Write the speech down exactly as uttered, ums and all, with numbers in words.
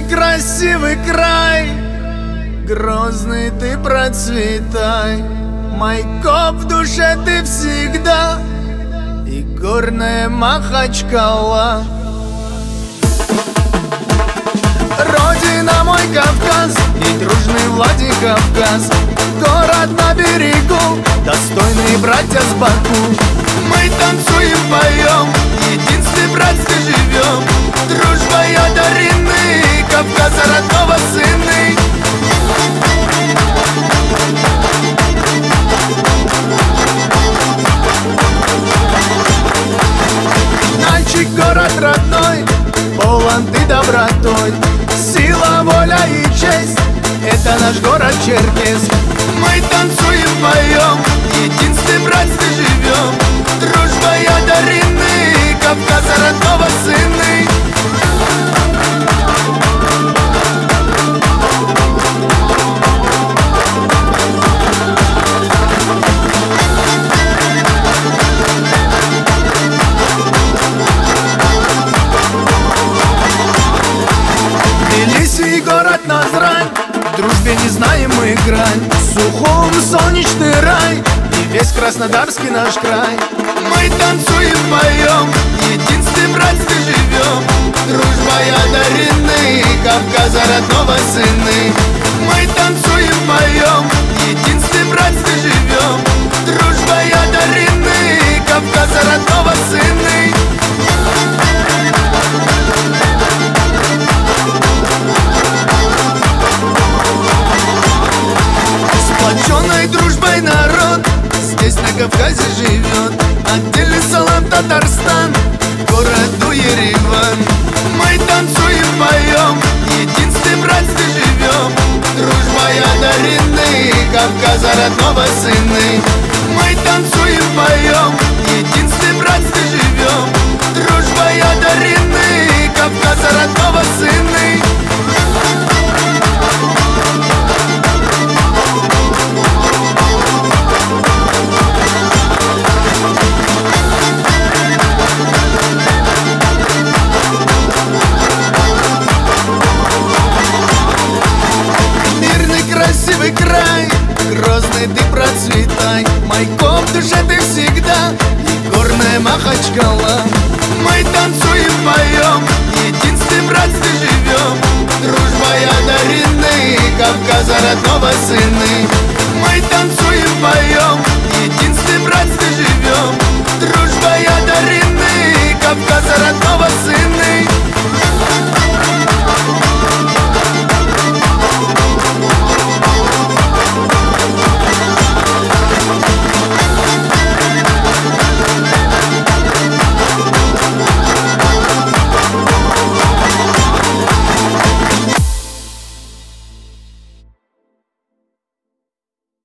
красивый край, грозный ты процветай. Майкоп в душе ты всегда, и горная Махачкала. Родина мой Кавказ, и дружный Владикавказ, город на берегу, достойные братья с Баку. Мы танцуем, поем, единстве братстве живем. Дружба одарены, Кавказа родного сыны. Нальчик город родной, полон ты добротой. Сила, воля и честь — это наш город Черкесск. Мы танцуем, поем, единстве братстве живем. Дружба одарены, Кавказа родного сыны. Тбилиси, город Назрань, в дружбе не знаем мы грань. Сухом солнечный рай и весь Краснодарский наш край. Мы танцуем, поем, единстве братстве живем. Дружба одарены, Кавказа родного сыны. Мы танцуем, поем, единстве братстве живем. Дружба одарены, Кавказа родного сыны. Сплоченной дружбой народ здесь на Кавказе живет. Отдельный салам Татарстан, городу Ереван. Мы танцуем, поем, единстве братстве живем. Дружба одарены, Кавказа родного сыны. Мы танцуем, поем, единстве братстве живем. Дружба одарены, Кавказа родного сыны. Красивый край, грозный ты процветай. Майкоп в душе ты всегда, и горная Махачкала. Мы танцуем, поем, единстве братстве живем. Дружба одарены, Кавказа родного сыны. Мы танцуем, поем, единстве